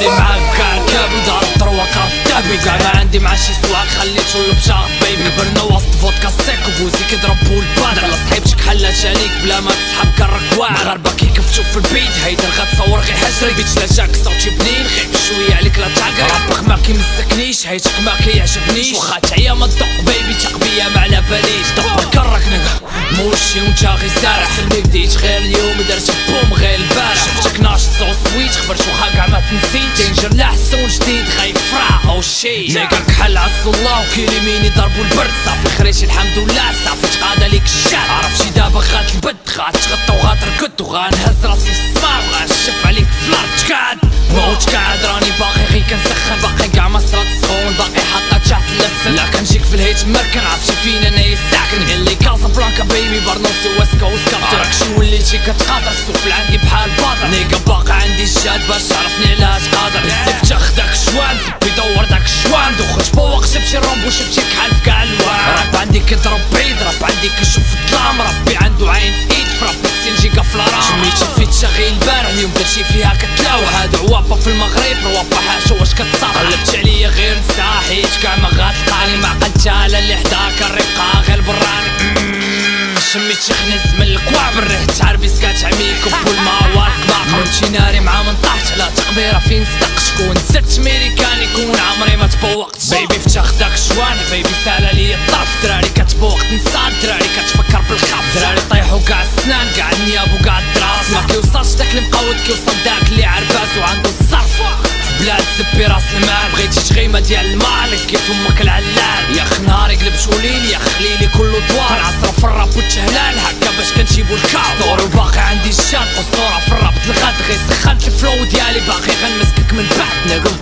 داري معاك كاع ركابي دار الطروة كارف دابي كاع ما عندي مع شي سواق خليتو لبشاط بيبي برنا وسط فودكا سيك وبوزي كيضربو البادر على صحيبتك حلات عليك بلا ما تسحب كرك واعر مغاربة كيكفتو في البيت هيدا غتصور غي حجري بيت لا جاك صوتي بنين خيب شوية عليك لا تعقري ربك ما كيمسكنيش هيتك ما كيعجبنيش واخا تعيا ما تدق بيبي تقبيا ما على باليش دبر كرك نقا موشي ونتا غي سارح سلمي بديت غير اليوم درت بوم غير البارح شفتك ناشط صو سويت خبرت واخا كاع ما تنسيت تنجر لحسون جديد غايب فرا او شي نيكا كحل عالصلا وكيليميني ضربو البرد صافي خريش الحمد لله صافي تقاد عليك الشاد عرف شي دابا غات البد غاتغطى وغاتركد وغنهز راسي في السما وغنشف عليك فلارد تقعد موت قاعد راني باقي غي كنسخن باقي كاع ما صرات سخون باقي حاطه تحت اللسن لا كنجيك في الهيت مركن عرفتي فين انا يستعكن اللي كازابلانكا بيبي برنوسي واسكا وسكابتر راكشي وليتي كتقادر السفل عندي بحال باطر نيكا باقي عندي الجاد باش تعرفني علاش قادر السيف تاخ داك الشوان زبي دور داك الشوان دوخت بوق شفتي رومبو شفتي كحال في كاع الوان راب عندي كيضرب بعيد راب عندي كيشوف الظلام ربي عنده عين في ايد في ربي السنجيكا في الرام سميتي فيت شغيل البارح اليوم درتي فيها كتلاوى هادو عوابا في المغرب روابا حاشا واش كتصاب قلبت عليا غير نسا حيت كاع ما غاتلقاني ما عقلتها لا اللي حداك الرقا غير براني شميت شي خنز من الكوع بالريح تعربي سكات عميك وبول ما والك باقا ونتي ناري مع من طاحت على تقبيره فين صدقت كون زدت ميريكاني كون عمري ما تبوقت بيبي فتاخ داك الشوان بيبي سالا ليا الطرف دراري كتبوق تنسان دراري كتفكر بالخف دراري طيحو كاع السنان كاع النياب وكاع الدراس ما كيوصلش داك اللي مقود كيوصل داك اللي عرباس وعندو الصرف بلاد زبي راس المال بغيتي تغيمه ديال المال كيف امك العلال يا اخ نهاري قلبت وليل يا خليلي كله دوار كنعصرو في الراب والتهلال هكا باش كنجيبو الكاو اسطوري وباقي عندي الشاد اسطوره في الراب الغد غير سخنت الفلو ديالي باقي غنمسكك من بعد نقول